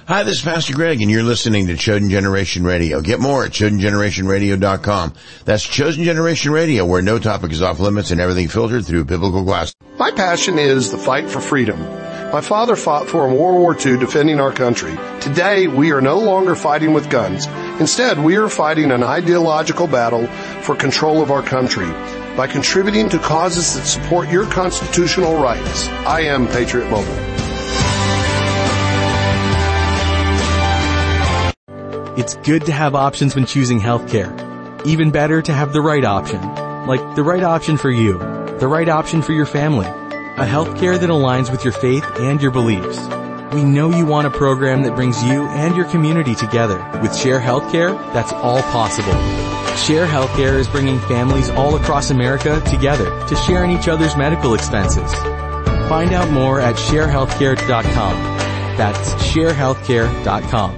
Hi, this is Pastor Greg, and you're listening to Chosen Generation Radio. Get more at ChosenGenerationRadio.com. That's Chosen Generation Radio, where no topic is off limits and everything filtered through biblical glass. My passion is the fight for freedom. My father fought for in World War II defending our country. Today, we are no longer fighting with guns. Instead, we are fighting an ideological battle for control of our country by contributing to causes that support your constitutional rights. I am Patriot Mobile. It's good to have options when choosing healthcare. Even better to have the right option. Like the right option for you. The right option for your family. A healthcare that aligns with your faith and your beliefs. We know you want a program that brings you and your community together. With Share Healthcare, that's all possible. Share Healthcare is bringing families all across America together to share in each other's medical expenses. Find out more at sharehealthcare.com. That's sharehealthcare.com.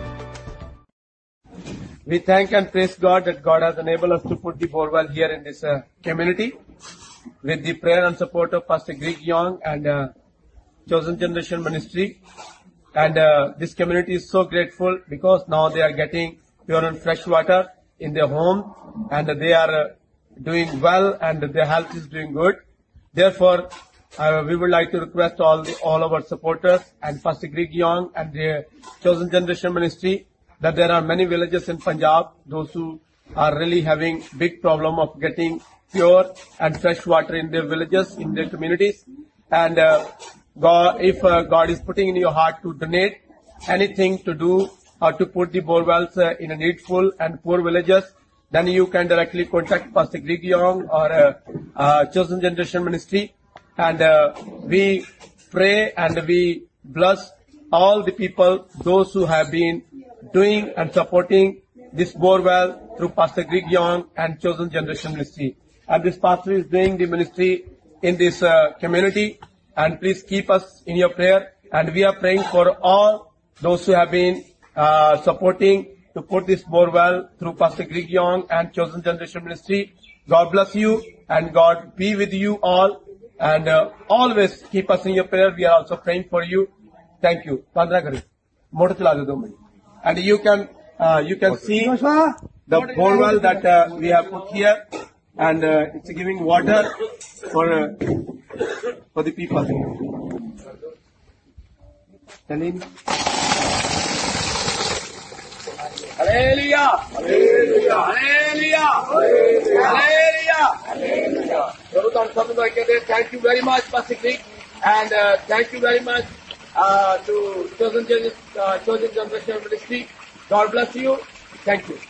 We thank and praise God that God has enabled us to put the borewell here in this community with the prayer and support of Pastor Greg Young and Chosen Generation Ministry. And this community is so grateful because now they are getting pure and fresh water in their home, and they are doing well, and their health is doing good. Therefore, we would like to request all our supporters and Pastor Greg Young and the Chosen Generation Ministry that there are many villages in Punjab, those who are really having big problem of getting pure and fresh water in their villages, in their communities. And if God is putting in your heart to donate anything to do or to put the borewells in a needful and poor villages, then you can directly contact Pastor Greg Young or Chosen Generation Ministry. And we pray and we bless all the people, those who have been doing and supporting this borewell through Pastor Greg Young and Chosen Generation Ministry. And this pastor is doing the ministry in this community. And please keep us in your prayer. And we are praying for all those who have been supporting to put this borewell through Pastor Greg Young and Chosen Generation Ministry. God bless you and God be with you all. And always keep us in your prayer. We are also praying for you. Thank you. And you can see the borewell that we have put here, and it's giving water for the people. Hallelujah! Hallelujah! Hallelujah! Hallelujah! Hallelujah! Thank you very much, Pastor Greg, and thank you very much to Chosen Generation Ministry. God bless you. Thank you.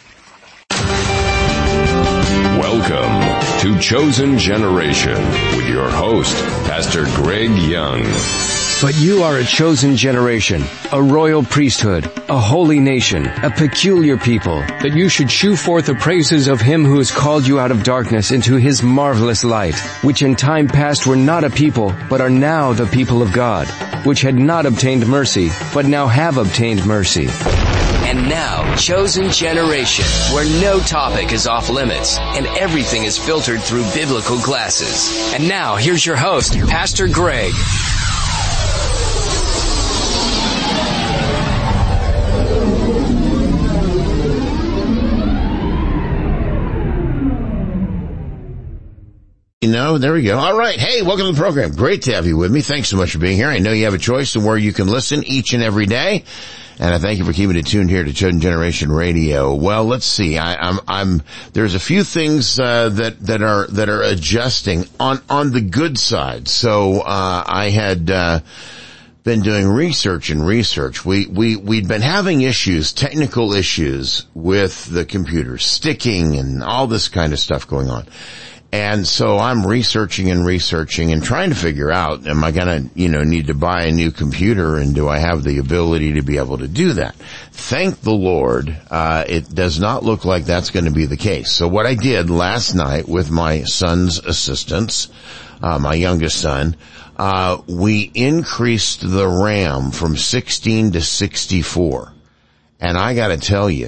Welcome to Chosen Generation with your host, Pastor Greg Young. But you are a chosen generation, a royal priesthood, a holy nation, a peculiar people, that you should shew forth the praises of Him who has called you out of darkness into His marvelous light, which in time past were not a people, but are now the people of God, which had not obtained mercy, but now have obtained mercy. And now, Chosen Generation, where no topic is off limits and everything is filtered through biblical glasses. And now, here's your host, Pastor Greg. There we go. All right. Hey, welcome to the program. Great to have you with me. Thanks so much for being here. I know you have a choice of where you can listen each and every day. And I thank you for keeping it tuned here to Chosen Generation Radio. Well, let's see. There's a few things, that are adjusting on the good side. So, I had, been doing research. We'd been having technical issues with the computers, sticking and all this kind of stuff going on. And so I'm researching and trying to figure out, am I gonna, need to buy a new computer, and do I have the ability to be able to do that? Thank the Lord, it does not look like that's gonna be the case. So what I did last night with my son's assistants, my youngest son, we increased the RAM from 16 to 64. And I gotta tell you,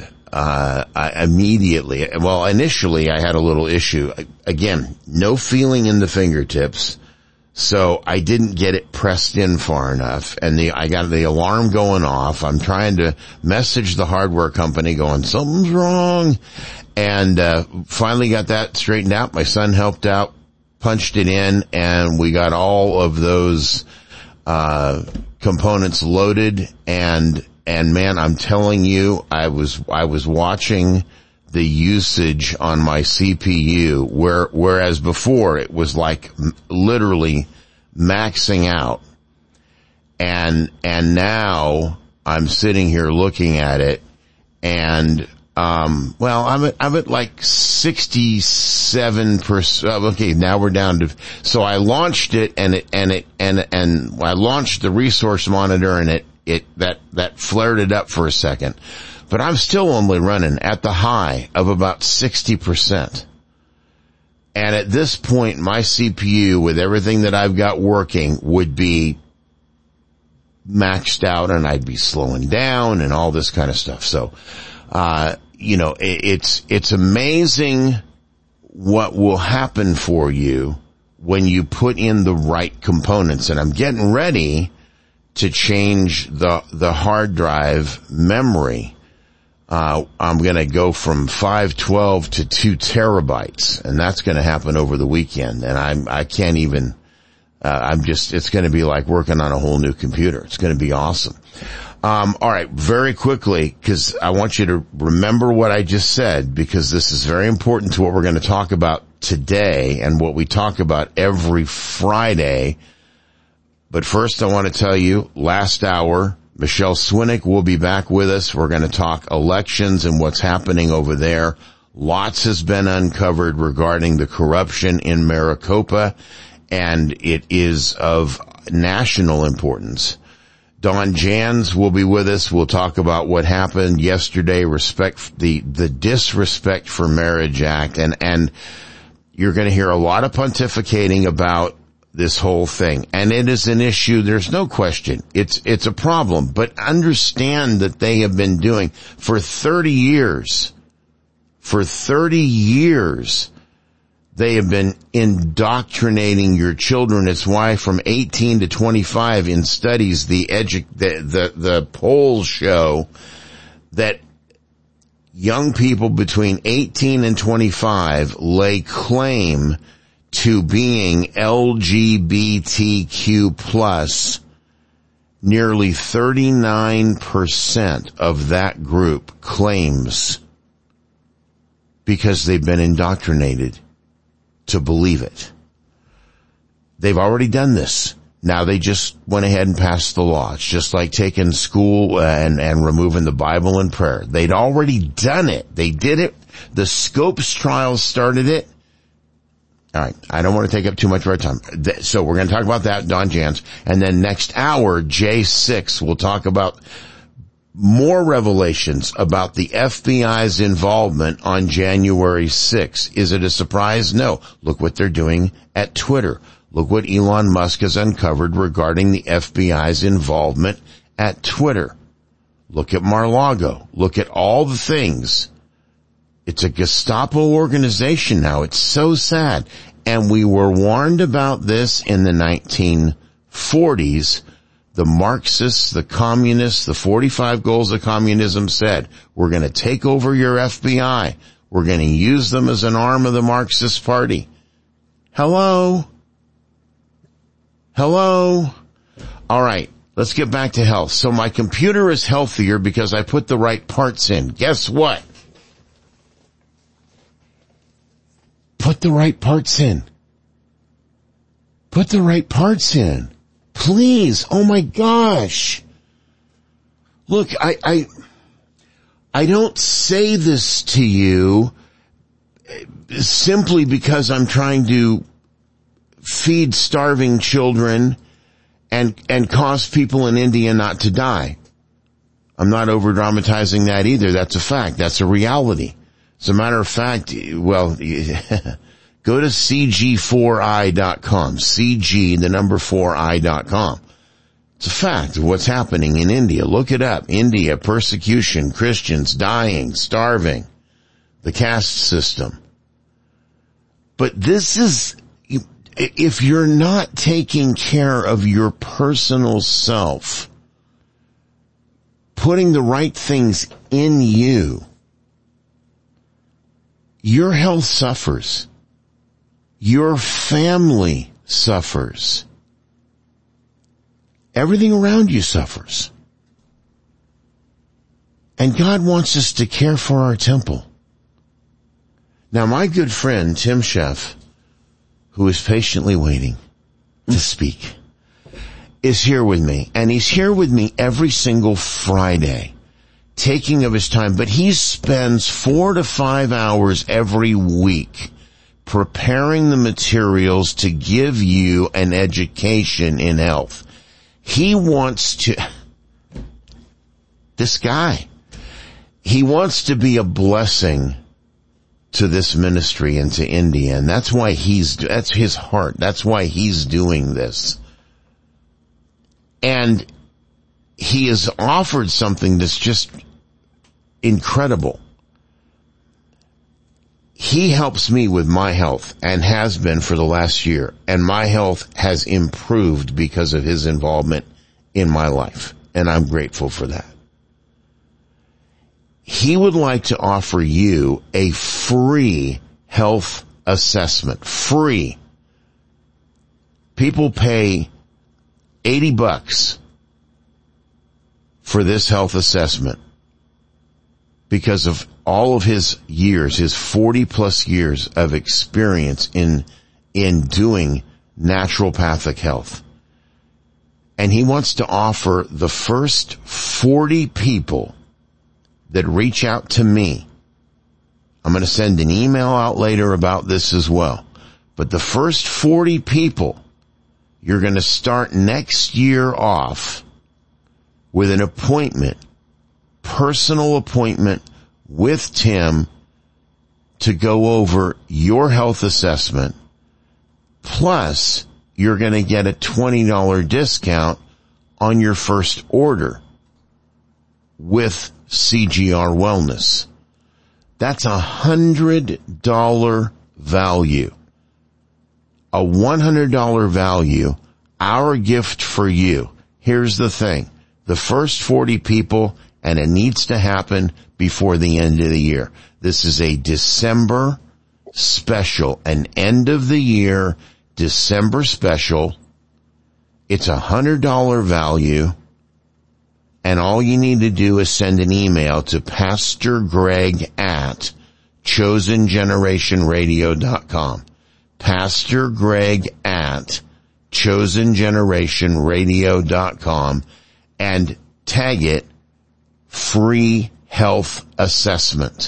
initially I had a little issue. Again, no feeling in the fingertips. So I didn't get it pressed in far enough, and I got the alarm going off. I'm trying to message the hardware company going, something's wrong. And finally got that straightened out. My son helped out, punched it in, and we got all of those components loaded. And man, I'm telling you, I was watching the usage on my CPU, whereas before it was like literally maxing out. And now I'm sitting here looking at it, and I'm at like 67%. Okay, now we're down to, so I launched it, and I launched the resource monitor, and that flared it up for a second. But I'm still only running at the high of about 60%. And at this point, my CPU, with everything that I've got working, would be maxed out, and I'd be slowing down and all this kind of stuff. So, it's amazing what will happen for you when you put in the right components. And I'm getting ready to change the hard drive memory. I'm going to go from 512 to 2 terabytes, and that's going to happen over the weekend. And I can't even, it's going to be like working on a whole new computer. It's going to be awesome. All right, very quickly, because I want you to remember what I just said, because this is very important to what we're going to talk about today and what we talk about every Friday. But first, I want to tell you, last hour, Michelle Swinnick will be back with us. We're going to talk elections and what's happening over there. Lots has been uncovered regarding the corruption in Maricopa, and it is of national importance. Don Jans will be with us. We'll talk about what happened yesterday, the Disrespect for Marriage Act, and you're going to hear a lot of pontificating about this whole thing. And it is an issue, there's no question. It's a problem, but understand that they have been doing for 30 years. For 30 years, they have been indoctrinating your children. It's why from 18 to 25 in studies, the polls show that young people between 18 and 25 lay claim to being LGBTQ plus. Nearly 39% of that group claims, because they've been indoctrinated to believe it. They've already done this. Now they just went ahead and passed the law. It's just like taking school and removing the Bible and prayer. They'd already done it. They did it. The Scopes trial started it. All right. I don't want to take up too much of our time. So we're going to talk about that, Don Jans. And then next hour, J6 will talk about more revelations about the FBI's involvement on January 6th. Is it a surprise? No. Look what they're doing at Twitter. Look what Elon Musk has uncovered regarding the FBI's involvement at Twitter. Look at Mar-a-Lago. Look at all the things. It's a Gestapo organization now. It's so sad. And we were warned about this in the 1940s. The Marxists, the communists, the 45 goals of communism said, we're going to take over your FBI. We're going to use them as an arm of the Marxist Party. Hello? All right. Let's get back to health. So my computer is healthier because I put the right parts in. Guess what? Put the right parts in. Put the right parts in. Please. Oh my gosh. Look, I don't say this to you simply because I'm trying to feed starving children and cause people in India not to die. I'm not over dramatizing that either. That's a fact. That's a reality. As a matter of fact, well, go to cg4i.com, cg4i.com. It's a fact of what's happening in India. Look it up. India, persecution, Christians dying, starving, the caste system. But this is, if you're not taking care of your personal self, putting the right things in you, your health suffers. Your family suffers. Everything around you suffers. And God wants us to care for our temple. Now, my good friend, Tim Sheff, who is patiently waiting to speak, is here with me. And he's here with me every single Friday, taking of his time. But he spends 4 to 5 hours every week preparing the materials to give you an education in health. He wants to, this guy, he wants to be a blessing to this ministry and to India. And that's why that's his heart. That's why he's doing this. And he has offered something that's just incredible. He helps me with my health and has been for the last year. And my health has improved because of his involvement in my life. And I'm grateful for that. He would like to offer you a free health assessment. Free. People pay $80 for this health assessment because of all of his years, his 40 plus years of experience in doing naturopathic health. And he wants to offer the first 40 people that reach out to me. I'm going to send an email out later about this as well. But the first 40 people, you're going to start next year off with an appointment, personal appointment with Tim to go over your health assessment. Plus, you're going to get a $20 discount on your first order with CGR Wellness. That's $100 value. A $100 value, our gift for you. Here's the thing. The first 40 people, and it needs to happen before the end of the year. This is a December special, an end of the year December special. It's $100 value. And all you need to do is send an email to Pastor Greg at chosengenerationradio.com. Pastor Greg at chosengenerationradio.com and tag it free health assessment.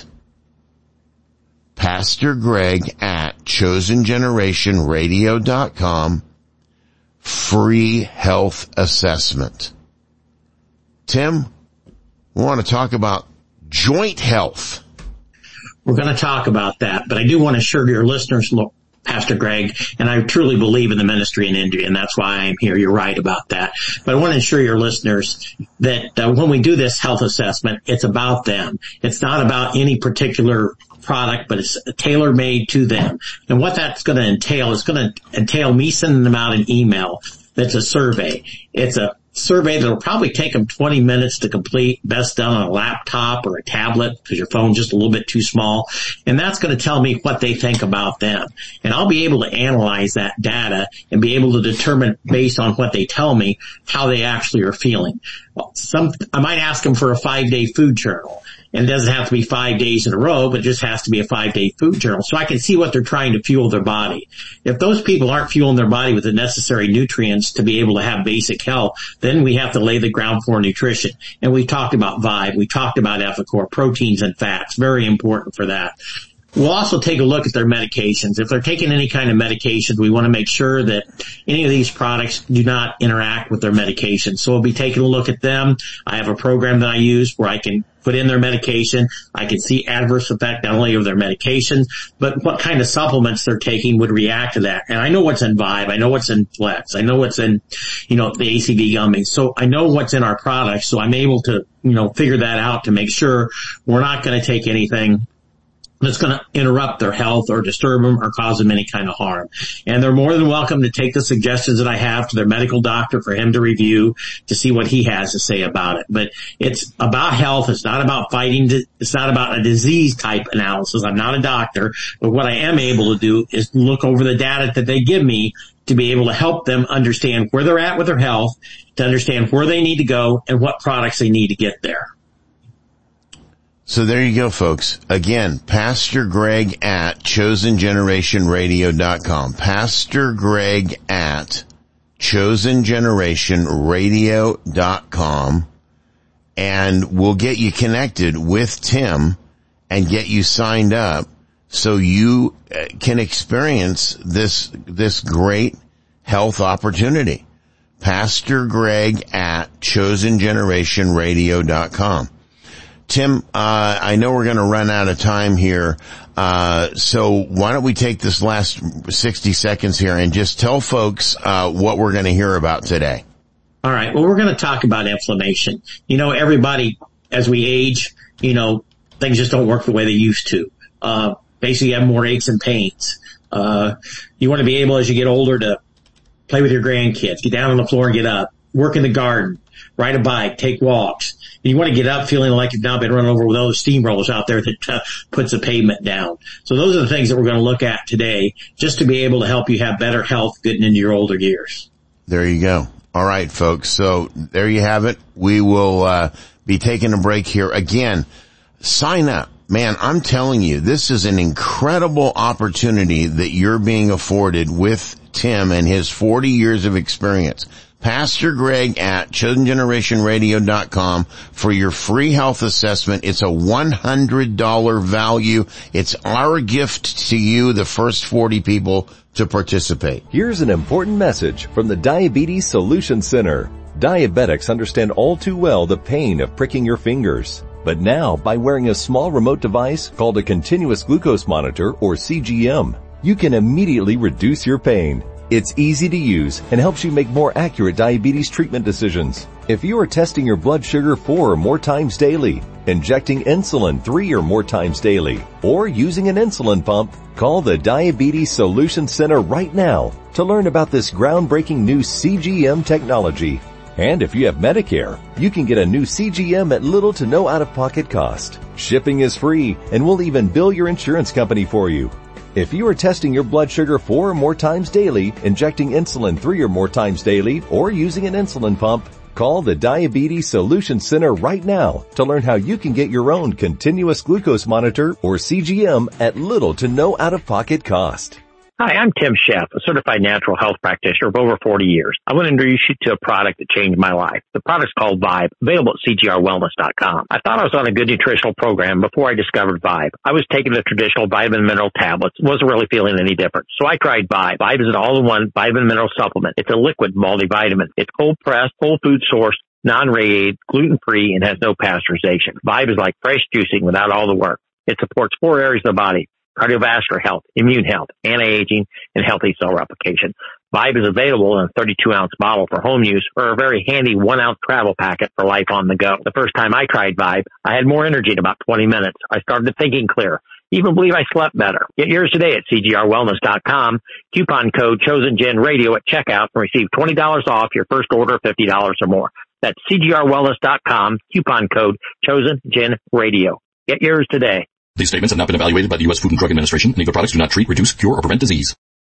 Pastor Greg at chosengenerationradio.com, free health assessment. Tim, we want to talk about joint health. We're going to talk about that, but I do want to assure your listeners, look, Pastor Greg, and I truly believe in the ministry in India, and that's why I'm here. You're right about that. But I want to assure your listeners that when we do this health assessment, it's about them. It's not about any particular product, but it's tailor-made to them. And what that's going to entail is going to entail me sending them out an email that's a survey. It's a survey that'll probably take them 20 minutes to complete, best done on a laptop or a tablet because your phone's just a little bit too small. And that's going to tell me what they think about them. And I'll be able to analyze that data and be able to determine based on what they tell me how they actually are feeling. Well, I might ask them for a 5-day food journal. And it doesn't have to be 5 days in a row, but it just has to be a 5-day food journal. So I can see what they're trying to fuel their body. If those people aren't fueling their body with the necessary nutrients to be able to have basic health, then we have to lay the ground for nutrition. And we talked about Vibe. We talked about Epicor, proteins and fats. Very important for that. We'll also take a look at their medications. If they're taking any kind of medications, we want to make sure that any of these products do not interact with their medications. So we'll be taking a look at them. I have a program that I use where I can put in their medication. I can see adverse effect not only of their medications, but what kind of supplements they're taking would react to that. And I know what's in Vibe. I know what's in Flex. I know what's in, the ACV gummies. So I know what's in our products. So I'm able to, figure that out to make sure we're not going to take anything that's going to interrupt their health or disturb them or cause them any kind of harm. And they're more than welcome to take the suggestions that I have to their medical doctor for him to review to see what he has to say about it. But it's about health. It's not about fighting. It's not about a disease type analysis. I'm not a doctor, but what I am able to do is look over the data that they give me to be able to help them understand where they're at with their health, to understand where they need to go and what products they need to get there. So there you go, folks. Again, Pastor Greg at chosengenerationradio.com. Pastor Greg at chosengenerationradio.com. And we'll get you connected with Tim and get you signed up so you can experience this great health opportunity. Pastor Greg at chosengenerationradio.com. Tim, I know we're going to run out of time here, so why don't we take this last 60 seconds here and just tell folks what we're going to hear about today. All right. Well, we're going to talk about inflammation. You know, everybody, as we age, you know, things just don't work the way they used to. Basically, you have more aches and pains. You want to be able, as you get older, to play with your grandkids, get down on the floor and get up, work in the garden, ride a bike, take walks. You want to get up feeling like you've now been run over with all those steamrollers out there that puts the pavement down. So those are the things that we're going to look at today just to be able to help you have better health getting into your older years. There you go. All right, folks. So there you have it. We will be taking a break here. Again, sign up. Man, I'm telling you, this is an incredible opportunity that you're being afforded with Tim and his 40 years of experience. Pastor Greg at chosengenerationradio.com for your free health assessment. It's a $100 value. It's our gift to you, the first 40 people to participate. Here's an important message from the Diabetes Solution Center. Diabetics understand all too well the pain of pricking your fingers. But now, by wearing a small remote device called a continuous glucose monitor, or CGM, you can immediately reduce your pain. It's easy to use and helps you make more accurate diabetes treatment decisions. If you are testing your blood sugar 4 or more times daily, injecting insulin 3 or more times daily, or using an insulin pump, call the Diabetes Solution Center right now to learn about this groundbreaking new CGM technology. And if you have Medicare, you can get a new CGM at little to no out-of-pocket cost. Shipping is free, and we'll even bill your insurance company for you. If you are testing your blood sugar 4 or more times daily, injecting insulin 3 or more times daily, or using an insulin pump, call the Diabetes Solution Center right now to learn how you can get your own continuous glucose monitor, or CGM, at little to no out-of-pocket cost. Hi, I'm Tim Sheff, a certified natural health practitioner of over 40 years. I want to introduce you to a product that changed my life. The product's called Vibe, available at cgrwellness.com. I thought I was on a good nutritional program before I discovered Vibe. I was taking the traditional vitamin and mineral tablets, wasn't really feeling any different. So I tried Vibe. Vibe is an all-in-one vitamin and mineral supplement. It's a liquid multivitamin. It's cold-pressed, whole food sourced, non-radiated, gluten-free, and has no pasteurization. Vibe is like fresh juicing without all the work. It supports 4 areas of the body: cardiovascular health, immune health, anti-aging, and healthy cell replication. Vibe is available in a 32-ounce bottle for home use, or a very handy 1-ounce travel packet for life on the go. The first time I tried Vibe, I had more energy in about 20 minutes. I started thinking clear. Even believe I slept better. Get yours today at cgrwellness.com. Coupon code ChosenGenRadio at checkout and receive $20 off your first order of $50 or more. That's cgrwellness.com. Coupon code ChosenGenRadio. Get yours today. These statements have not been evaluated by the U.S. Food and Drug Administration. Legal products do not treat, reduce, cure, or prevent disease.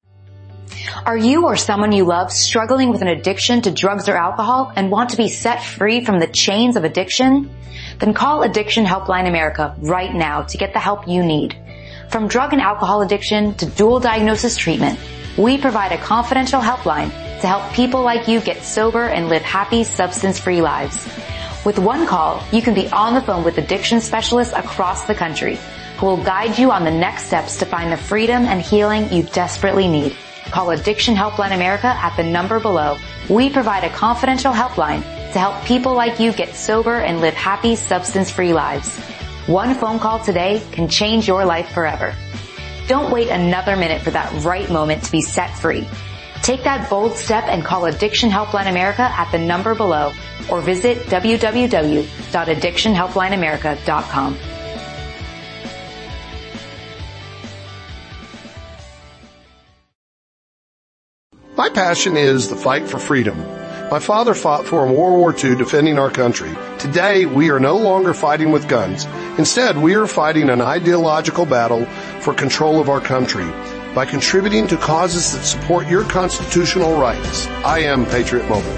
Are you or someone you love struggling with an addiction to drugs or alcohol and want to be set free from the chains of addiction? Then call Addiction Helpline America right now to get the help you need. From drug and alcohol addiction to dual diagnosis treatment, we provide a confidential helpline to help people like you get sober and live happy, substance-free lives. With one call, you can be on the phone with addiction specialists across the country who will guide you on the next steps to find the freedom and healing you desperately need. Call Addiction Helpline America at the number below. We provide a confidential helpline to help people like you get sober and live happy, substance-free lives. One phone call today can change your life forever. Don't wait another minute for that right moment to be set free. Take that bold step and call Addiction Helpline America at the number below, or visit www.addictionhelplineamerica.com. My passion is the fight for freedom. My father fought for in World War II defending our country. Today, we are no longer fighting with guns. Instead, we are fighting an ideological battle for control of our country by contributing to causes that support your constitutional rights. I am Patriot Mobile.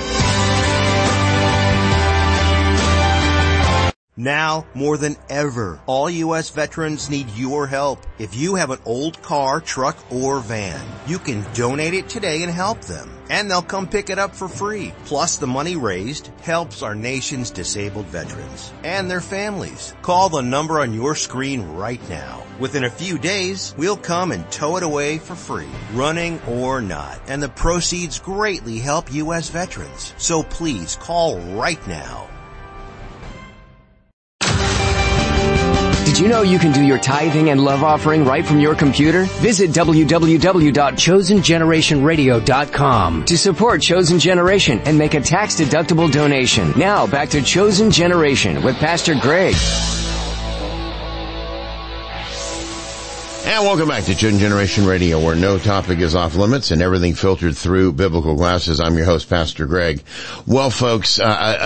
Now, more than ever, all U.S. veterans need your help. If you have an old car, truck, or van, you can donate it today and help them. And they'll come pick it up for free. Plus, the money raised helps our nation's disabled veterans and their families. Call the number on your screen right now. Within a few days, we'll come and tow it away for free, running or not. And the proceeds greatly help U.S. veterans. So please call right now. Did you know you can do your tithing and love offering right from your computer? Visit www.chosengenerationradio.com to support Chosen Generation and make a tax-deductible donation. Now, back to Chosen Generation with Pastor Greg. And welcome back to Chosen Generation Radio, where no topic is off limits and everything filtered through biblical glasses. I'm your host, Pastor Greg. Well, folks,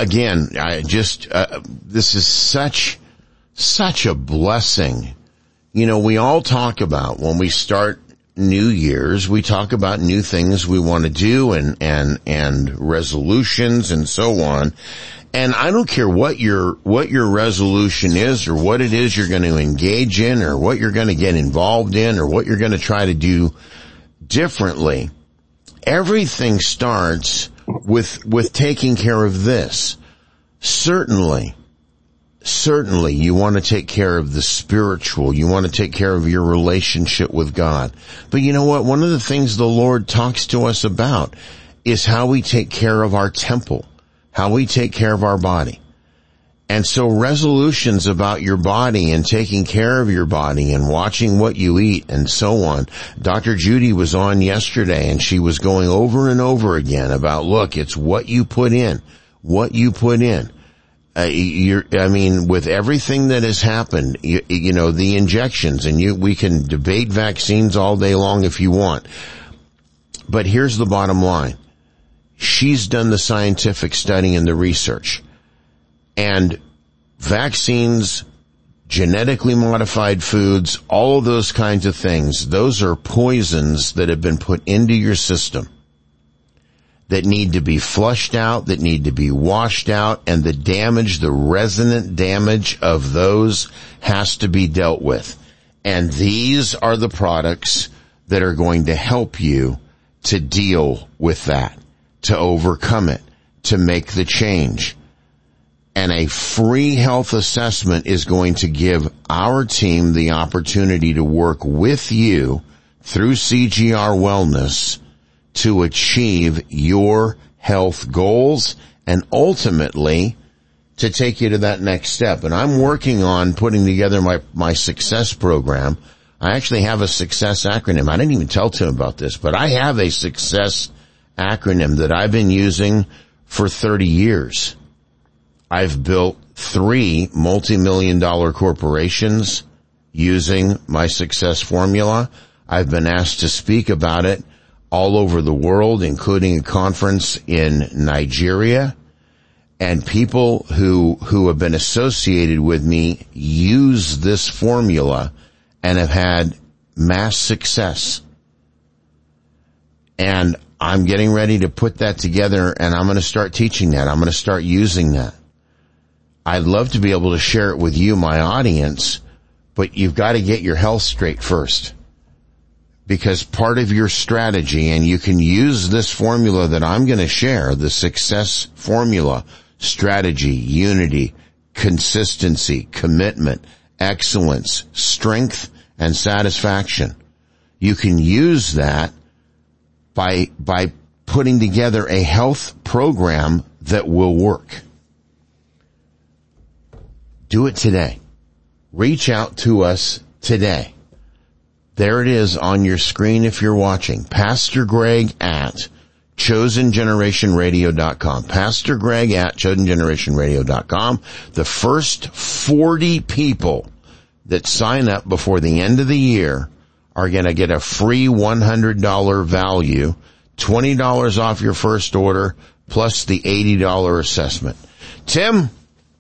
this is such a blessing. You know, we all talk about when we start New Year's, we talk about new things we want to do and resolutions and so on. And I don't care what your resolution is or what it is you're going to engage in or what you're going to get involved in or what you're going to try to do differently. Everything starts with taking care of this. Certainly you want to take care of the spiritual. You want to take care of your relationship with God. But you know what? One of the things the Lord talks to us about is how we take care of our temple, how we take care of our body. And so resolutions about your body and taking care of your body and watching what you eat and so on. Dr. Judy was on yesterday and she was going over and over again about, look, it's what you put in, with everything that has happened, you know, the injections, and we can debate vaccines all day long if you want. But here's the bottom line. She's done the scientific study and the research. And vaccines, genetically modified foods, all of those kinds of things, those are poisons that have been put into your system that need to be flushed out, that need to be washed out, and the resonant damage of those has to be dealt with. And these are the products that are going to help you to deal with that, to overcome it, to make the change. And a free health assessment is going to give our team the opportunity to work with you through CGR Wellness to achieve your health goals and ultimately to take you to that next step. And I'm working on putting together my success program. I actually have a success acronym. I didn't even tell Tim about this, but I have a success acronym that I've been using for 30 years. I've built 3 multi-million-dollar corporations using my success formula. I've been asked to speak about it all over the world, including a conference in Nigeria. And people who have been associated with me use this formula and have had mass success. And I'm getting ready to put that together, and I'm going to start teaching that. I'm going to start using that. I'd love to be able to share it with you, my audience, but you've got to get your health straight first. Because part of your strategy, and you can use this formula that I'm going to share, the success formula, strategy, unity, consistency, commitment, excellence, strength, and satisfaction. You can use that by putting together a health program that will work. Do it today. Reach out to us today. There it is on your screen if you're watching. Pastor Greg at chosengenerationradio.com. Pastor Greg at chosengenerationradio.com. The first 40 people that sign up before the end of the year are going to get a free $100 value $20 off your first order, plus the $80 assessment. Tim?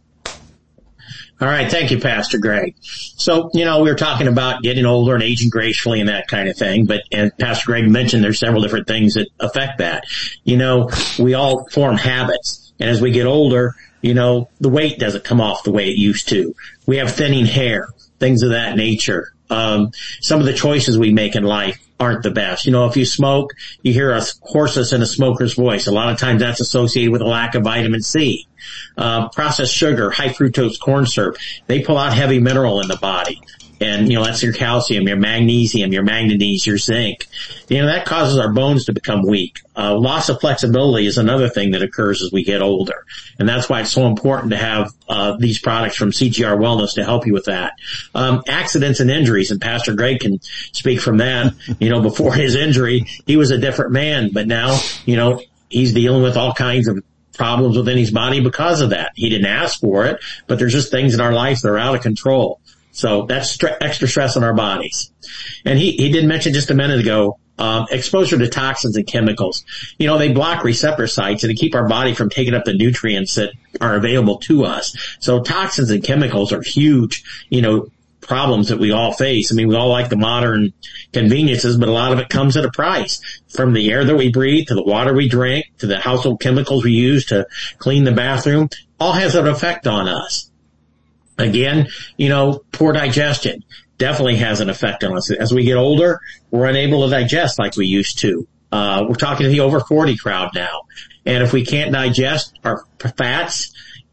All right. Thank you, Pastor Greg. So, we were talking about getting older and aging gracefully and that kind of thing. And Pastor Greg mentioned there's several different things that affect that. We all form habits. And as we get older, the weight doesn't come off the way it used to. We have thinning hair, things of that nature. Some of the choices we make in life aren't the best. If you smoke, you hear a hoarseness in a smoker's voice. A lot of times that's associated with a lack of vitamin C. Processed sugar, high fructose corn syrup, they pull out heavy mineral in the body. And, that's your calcium, your magnesium, your manganese, your zinc. That causes our bones to become weak. Loss of flexibility is another thing that occurs as we get older. And that's why it's so important to have, these products from CGR Wellness to help you with that. Accidents and injuries, and Pastor Greg can speak from that. Before his injury, he was a different man, but now, he's dealing with all kinds of problems within his body because of that. He didn't ask for it, but there's just things in our life that are out of control. So that's extra stress on our bodies. And he did mention just a minute ago, exposure to toxins and chemicals. They block receptor sites and they keep our body from taking up the nutrients that are available to us. So toxins and chemicals are huge, problems that we all face. We all like the modern conveniences, but a lot of it comes at a price. From the air that we breathe, to the water we drink, to the household chemicals we use to clean the bathroom, all has an effect on us. Again, poor digestion definitely has an effect on us. As we get older, we're unable to digest like we used to. We're talking to the over 40 crowd now. And if we can't digest our fats,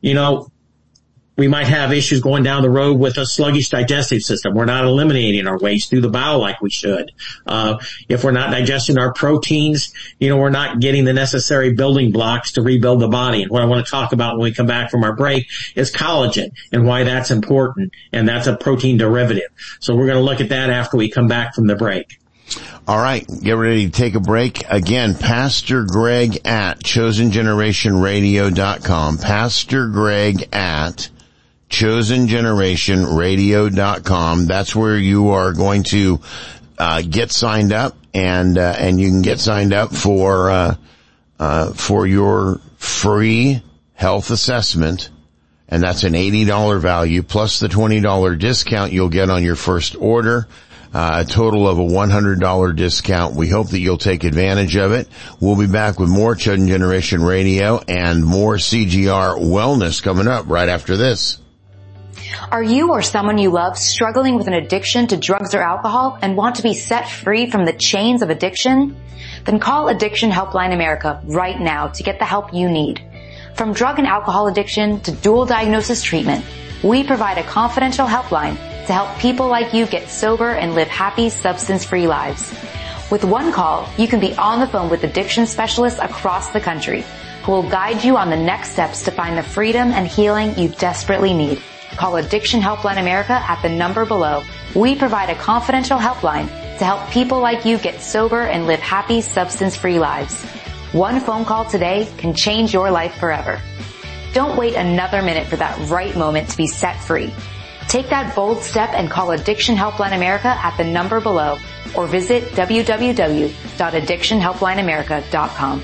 we might have issues going down the road with a sluggish digestive system. We're not eliminating our waste through the bowel like we should. If we're not digesting our proteins, we're not getting the necessary building blocks to rebuild the body. And what I want to talk about when we come back from our break is collagen and why that's important. And that's a protein derivative. So we're going to look at that after we come back from the break. All right, get ready to take a break. Again, Pastor Greg at chosengenerationradio.com. Pastor Greg at chosengenerationradio.com. That's where you are going to get signed up, and you can get signed up for your free health assessment, and that's an $80 value plus the $20 discount you'll get on your first order. A total of a $100 discount. We hope that you'll take advantage of it. We'll be back with more Chosen Generation Radio and more CGR Wellness coming up right after this. Are you or someone you love struggling with an addiction to drugs or alcohol and want to be set free from the chains of addiction? Then call Addiction Helpline America right now to get the help you need. From drug and alcohol addiction to dual diagnosis treatment, we provide a confidential helpline to help people like you get sober and live happy, substance-free lives. With one call, you can be on the phone with addiction specialists across the country who will guide you on the next steps to find the freedom and healing you desperately need. Call Addiction Helpline America at the number below. We provide a confidential helpline to help people like you get sober and live happy, substance-free lives. One phone call today can change your life forever. Don't wait another minute for that right moment to be set free. Take that bold step and call Addiction Helpline America at the number below or visit www.addictionhelplineamerica.com.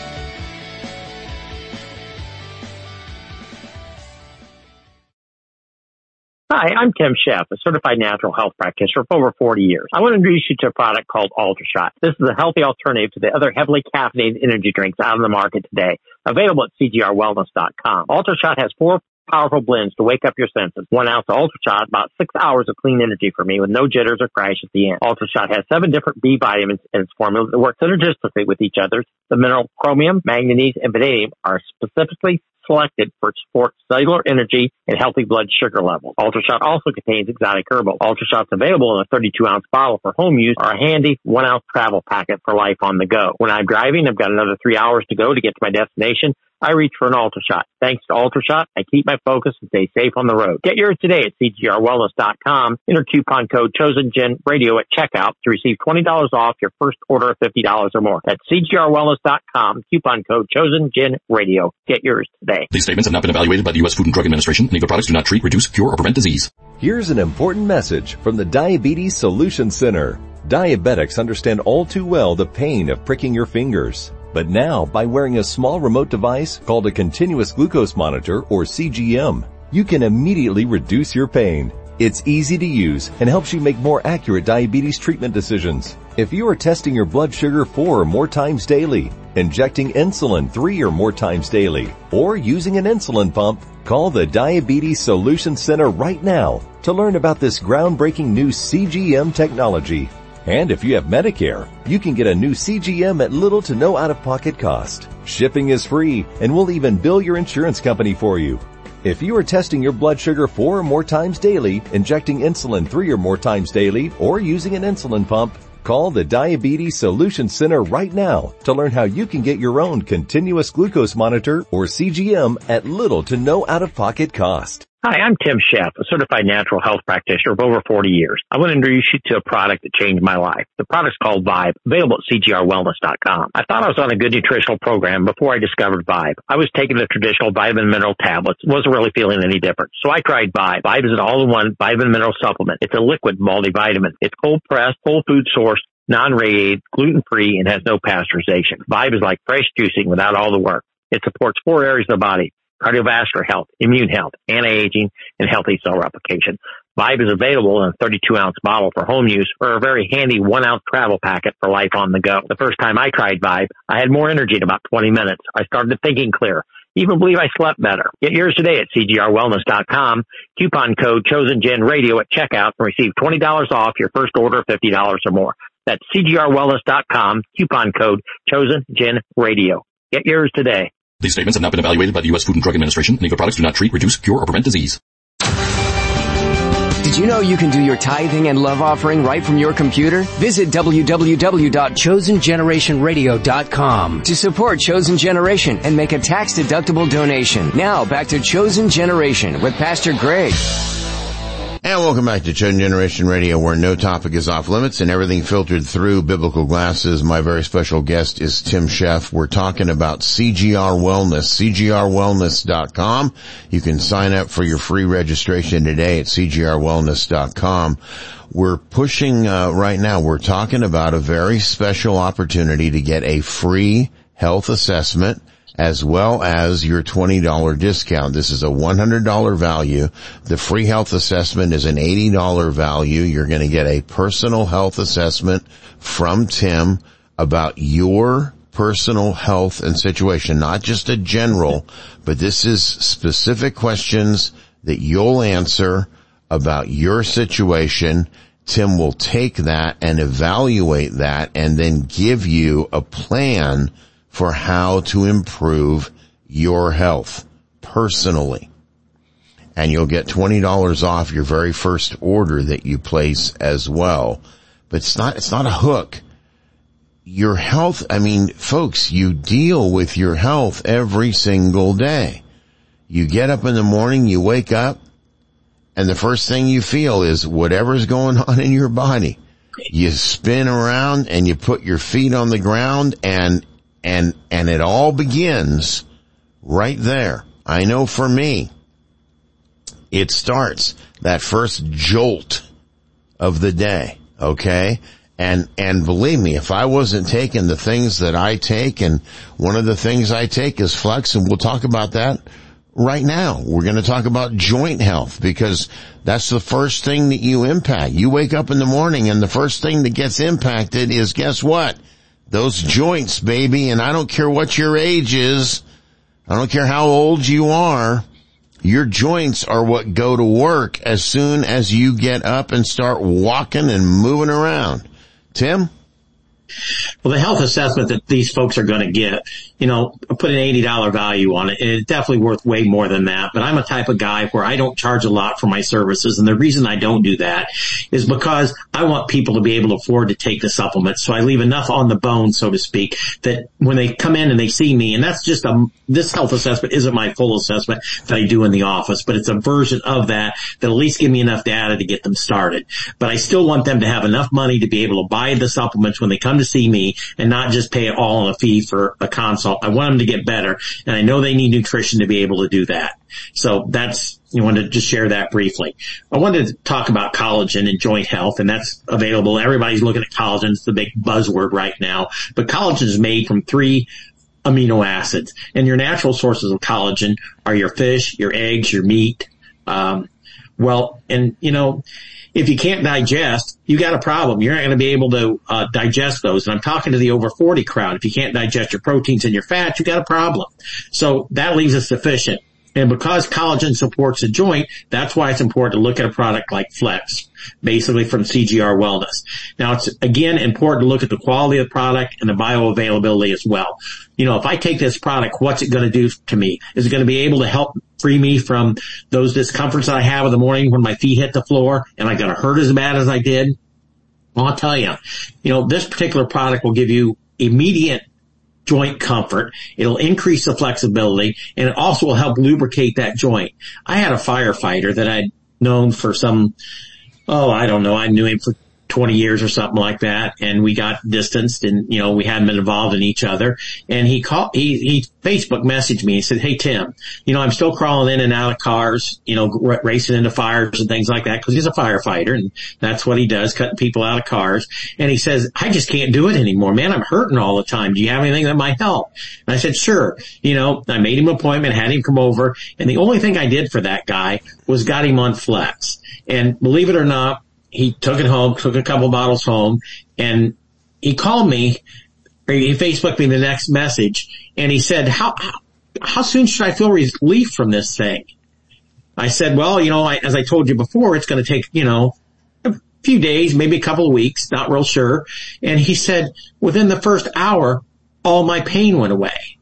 Hi, I'm Tim Sheff, a certified natural health practitioner for over 40 years. I want to introduce you to a product called UltraShot. This is a healthy alternative to the other heavily caffeinated energy drinks out on the market today, available at CGRWellness.com. UltraShot has 4 powerful blends to wake up your senses. 1 ounce of UltraShot, about 6 hours of clean energy for me with no jitters or crash at the end. UltraShot has 7 different B vitamins in its formula that work synergistically with each other. The mineral chromium, manganese, and vanadium are specifically selected for support cellular energy and healthy blood sugar levels. UltraShot also contains exotic herbal. UltraShot's available in a 32-ounce bottle for home use or a handy 1-ounce travel packet for life on the go. When I'm driving, I've got another 3 hours to go to get to my destination. I reach for an UltraShot. Thanks to UltraShot, I keep my focus and stay safe on the road. Get yours today at CGRWellness.com. Enter coupon code ChosenGenRadio at checkout to receive $20 off your first order of $50 or more. That's CGRWellness.com. Coupon code ChosenGenRadio. Get yours today. These statements have not been evaluated by the U.S. Food and Drug Administration. Any of the products do not treat, reduce, cure, or prevent disease. Here's an important message from the Diabetes Solution Center. Diabetics understand all too well the pain of pricking your fingers. But now, by wearing a small remote device called a continuous glucose monitor, or CGM, you can immediately reduce your pain. It's easy to use and helps you make more accurate diabetes treatment decisions. If you are testing your blood sugar 4 or more times daily, injecting insulin 3 or more times daily, or using an insulin pump, call the Diabetes Solution Center right now to learn about this groundbreaking new CGM technology. And if you have Medicare, you can get a new CGM at little to no out-of-pocket cost. Shipping is free, and we'll even bill your insurance company for you. If you are testing your blood sugar 4 or more times daily, injecting insulin 3 or more times daily, or using an insulin pump, call the Diabetes Solution Center right now to learn how you can get your own continuous glucose monitor, or CGM, at little to no out-of-pocket cost. Hi, I'm Tim Sheff, a certified natural health practitioner of over 40 years. I want to introduce you to a product that changed my life. The product's called Vibe, available at CGRWellness.com. I thought I was on a good nutritional program before I discovered Vibe. I was taking the traditional vitamin mineral tablets, wasn't really feeling any different. So I tried Vibe. Vibe is an all-in-one vitamin mineral supplement. It's a liquid multivitamin. It's cold-pressed, whole food sourced, non-radiated, gluten-free, and has no pasteurization. Vibe is like fresh juicing without all the work. It supports 4 areas of the body: cardiovascular health, immune health, anti-aging, and healthy cell replication. Vibe is available in a 32-ounce bottle for home use, or a very handy 1-ounce travel packet for life on the go. The first time I tried Vibe, I had more energy in about 20 minutes. I started thinking clear. Even believe I slept better. Get yours today at CGRWellness.com. Coupon code ChosenGenRadio at checkout and receive $20 off your first order of $50 or more. That's CGRWellness.com. Coupon code ChosenGenRadio. Get yours today. These statements have not been evaluated by the U.S. Food and Drug Administration. Legal products do not treat, reduce, cure, or prevent disease. Did you know you can do your tithing and love offering right from your computer? Visit www.chosengenerationradio.com to support Chosen Generation and make a tax-deductible donation. Now, back to Chosen Generation with Pastor Greg. And welcome back to Chosen Generation Radio, where no topic is off limits and everything filtered through biblical glasses. My very special guest is Tim Sheff. We're talking about CGR Wellness, CGRWellness.com. You can sign up for your free registration today at CGRWellness.com. We're pushing, right now, we're talking about a very special opportunity to get a free health assessment, as well as your $20 discount. This is a $100 value. The free health assessment is an $80 value. You're going to get a personal health assessment from Tim about your personal health and situation, not just a general, but this is specific questions that you'll answer about your situation. Tim will take that and evaluate that and then give you a plan for how to improve your health personally. And you'll get $20 off your very first order that you place as well. But it's not a hook. Your health, I mean, folks, you deal with your health every single day. You get up in the morning, you wake up, and the first thing you feel is whatever's going on in your body. You spin around and you put your feet on the ground, and it all begins right there. I know for me, it starts that first jolt of the day, okay? And believe me, if I wasn't taking the things that I take, and one of the things I take is Flex, and we'll talk about that right now. We're going to talk about joint health, because that's the first thing that you impact. You wake up in the morning and the first thing that gets impacted is, guess what? Those joints, baby. And I don't care what your age is. I don't care how old you are. Your joints are what go to work as soon as you get up and start walking and moving around. Tim? Well, the health assessment that these folks are going to get, I put an $80 value on it, and it's definitely worth way more than that. But I'm a type of guy where I don't charge a lot for my services, and the reason I don't do that is because I want people to be able to afford to take the supplements. So I leave enough on the bone, so to speak, that when they come in and they see me, and that's just this health assessment isn't my full assessment that I do in the office, but it's a version of that at least give me enough data to get them started. But I still want them to have enough money to be able to buy the supplements when they come to see me, and not just pay it all on a fee for a consult. I want them to get better, and I know they need nutrition to be able to do that. So that's I wanted to just share that briefly. I wanted to talk about collagen and joint health, and that's available. Everybody's looking at collagen. It's the big buzzword right now. But collagen is made from 3 amino acids, and your natural sources of collagen are your fish, your eggs, your meat. If you can't digest, you got a problem. You're not going to be able to digest those. And I'm talking to the over 40 crowd. If you can't digest your proteins and your fats, you got a problem. So that leaves us deficient. And because collagen supports the joint, that's why it's important to look at a product like Flex, basically from CGR Wellness. Now, it's, again, important to look at the quality of the product and the bioavailability as well. If I take this product, what's it going to do to me? Is it going to be able to help free me from those discomforts that I have in the morning when my feet hit the floor? Am I going to hurt as bad as I did? Well, I'll tell you, this particular product will give you immediate joint comfort. It'll increase the flexibility, and it also will help lubricate that joint. I had a firefighter that I'd known for I knew him for 20 years or something like that, and we got distanced, and we hadn't been involved in each other. And he Facebook messaged me and said, "Hey Tim, I'm still crawling in and out of cars, racing into fires and things like that, because he's a firefighter and that's what he does, cutting people out of cars." And he says, "I just can't do it anymore, man. I'm hurting all the time. Do you have anything that might help?" And I said, "Sure." I made him an appointment, had him come over, and the only thing I did for that guy was got him on Flex. And believe it or not, he took it home, took a couple bottles home, and he called me, or he Facebooked me the next message, and he said, how soon should I feel relief from this thing? I said, well, as I told you before, it's going to take, a few days, maybe a couple of weeks, not real sure. And he said, within the first hour, all my pain went away.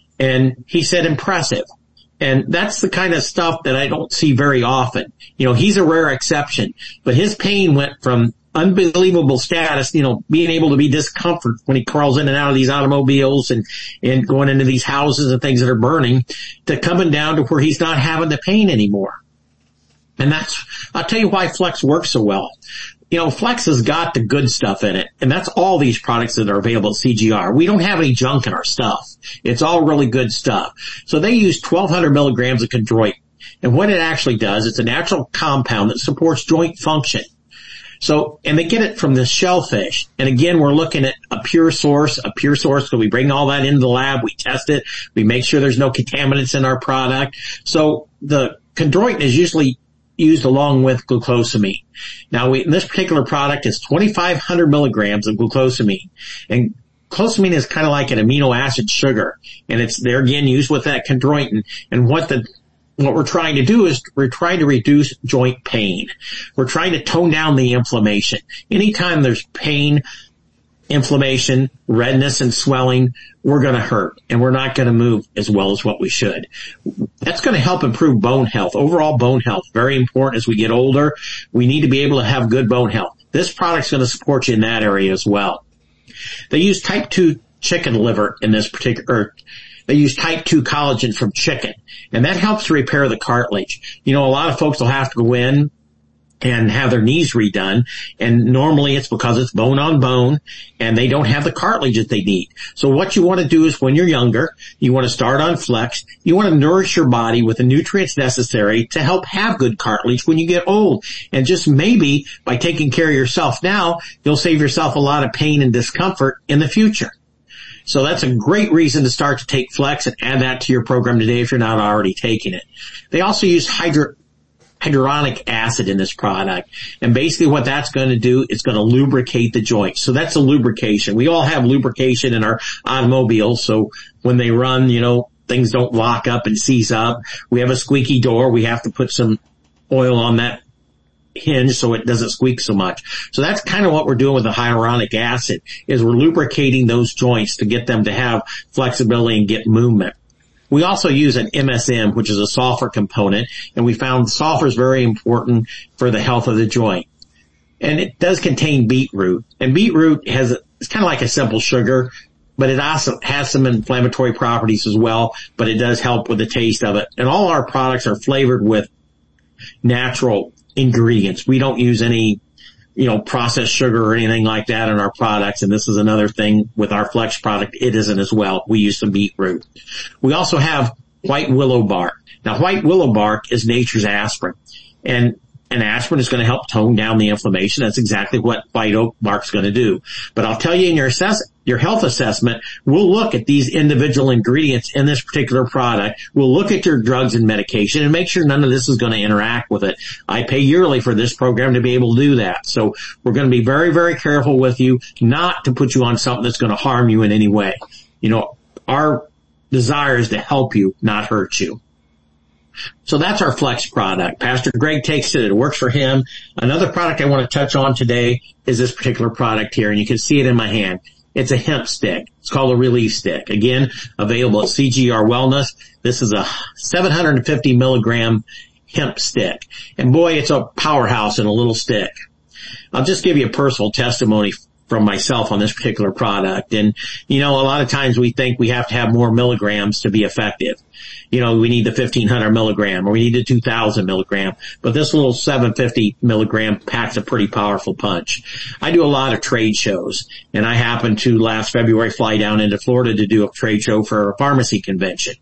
And he said, impressive. And that's the kind of stuff that I don't see very often. He's a rare exception, but his pain went from unbelievable status, being able to be discomfort when he crawls in and out of these automobiles and going into these houses and things that are burning, to coming down to where he's not having the pain anymore. And I'll tell you why Flex works so well. Flex has got the good stuff in it, and that's all these products that are available at CGR. We don't have any junk in our stuff. It's all really good stuff. So they use 1,200 milligrams of chondroitin. And what it actually does, it's a natural compound that supports joint function. So, and they get it from the shellfish. And again, we're looking at a pure source. So we bring all that into the lab, we test it, we make sure there's no contaminants in our product. So the chondroitin is usually used along with glucosamine. Now, in this particular product is 2,500 milligrams of glucosamine. And glucosamine is kind of like an amino acid sugar. And it's there again used with that chondroitin. And what we're trying to do is we're trying to reduce joint pain. We're trying to tone down the inflammation. Anytime there's pain, inflammation, redness, and swelling, we're going to hurt, and we're not going to move as well as what we should. That's going to help improve bone health, overall bone health. Very important as we get older. We need to be able to have good bone health. This product's going to support you in that area as well. They use type 2 chicken liver in this particular, they use type 2 collagen from chicken, and that helps to repair the cartilage. A lot of folks will have to go in and have their knees redone, and normally it's because it's bone on bone and they don't have the cartilage that they need. So what you want to do is when you're younger, you want to start on Flex. You want to nourish your body with the nutrients necessary to help have good cartilage when you get old. And just maybe by taking care of yourself now, you'll save yourself a lot of pain and discomfort in the future. So that's a great reason to start to take Flex and add that to your program today if you're not already taking it. They also use hyaluronic acid in this product. And basically what that's going to do is going to lubricate the joint. So that's a lubrication. We all have lubrication in our automobiles. So when they run, things don't lock up and seize up. We have a squeaky door. We have to put some oil on that hinge so it doesn't squeak so much. So that's kind of what we're doing with the hyaluronic acid, is we're lubricating those joints to get them to have flexibility and get movement. We also use an MSM, which is a sulfur component, and we found sulfur is very important for the health of the joint. And it does contain beetroot. And beetroot it's kind of like a simple sugar, but it also has some inflammatory properties as well, but it does help with the taste of it. And all our products are flavored with natural ingredients. We don't use any, processed sugar or anything like that in our products. And this is another thing with our Flex product. It isn't as well. We use some beetroot. We also have white willow bark. Now, white willow bark is nature's aspirin, and aspirin is going to help tone down the inflammation. That's exactly what white oak bark is going to do. But I'll tell you, in your health assessment, we'll look at these individual ingredients in this particular product. We'll look at your drugs and medication and make sure none of this is going to interact with it. I pay yearly for this program to be able to do that. So we're going to be very, very careful with you not to put you on something that's going to harm you in any way. Our desire is to help you, not hurt you. So that's our Flex product. Pastor Greg takes it. It works for him. Another product I want to touch on today is this particular product here, and you can see it in my hand. It's a hemp stick. It's called a Relief Stick. Again, available at CGR Wellness. This is a 750 milligram hemp stick. And boy, it's a powerhouse in a little stick. I'll just give you a personal testimony from myself on this particular product. And, a lot of times we think we have to have more milligrams to be effective. We need the 1500 milligram or we need the 2000 milligram, but this little 750 milligram packs a pretty powerful punch. I do a lot of trade shows, and I happened to last February fly down into Florida to do a trade show for a pharmacy convention.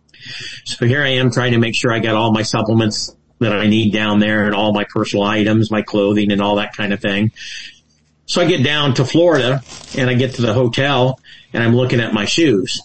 So here I am trying to make sure I got all my supplements that I need down there and all my personal items, my clothing and all that kind of thing. So I get down to Florida and I get to the hotel and I'm looking at my shoes.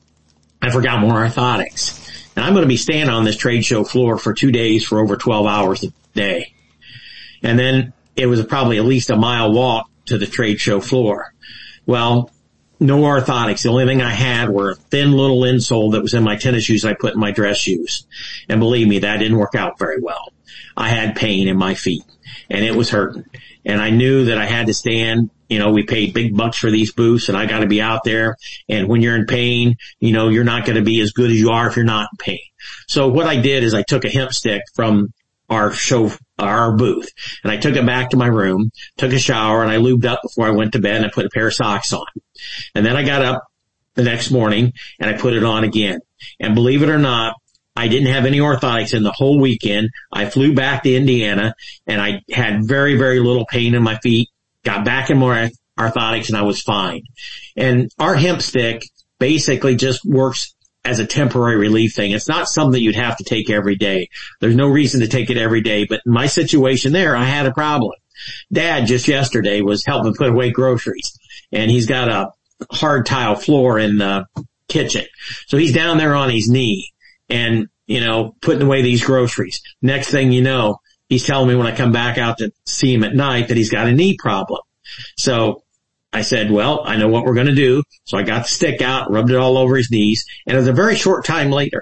I forgot more orthotics. And I'm going to be standing on this trade show floor for 2 days for over 12 hours a day. And then it was probably at least a mile walk to the trade show floor. Well, no orthotics. The only thing I had were a thin little insole that was in my tennis shoes I put in my dress shoes. And believe me, that didn't work out very well. I had pain in my feet and it was hurting. And I knew that I had to stand. We paid big bucks for these boots and I got to be out there. And when you're in pain, you're not going to be as good as you are if you're not in pain. So what I did is I took a hemp stick from our booth, and I took it back to my room, took a shower, and I lubed up before I went to bed and I put a pair of socks on. And then I got up the next morning and I put it on again. And believe it or not, I didn't have any orthotics in the whole weekend. I flew back to Indiana and I had very, very little pain in my feet, got back in more orthotics, and I was fine. And our hemp stick basically just works as a temporary relief thing. It's not something you'd have to take every day. There's no reason to take it every day, but in my situation there, I had a problem. Dad just yesterday was helping put away groceries, and he's got a hard tile floor in the kitchen. So he's down there on his knee and, putting away these groceries. Next thing you know, he's telling me when I come back out to see him at night that he's got a knee problem. So I said, well, I know what we're going to do. So I got the stick out, rubbed it all over his knees, and it was a very short time later,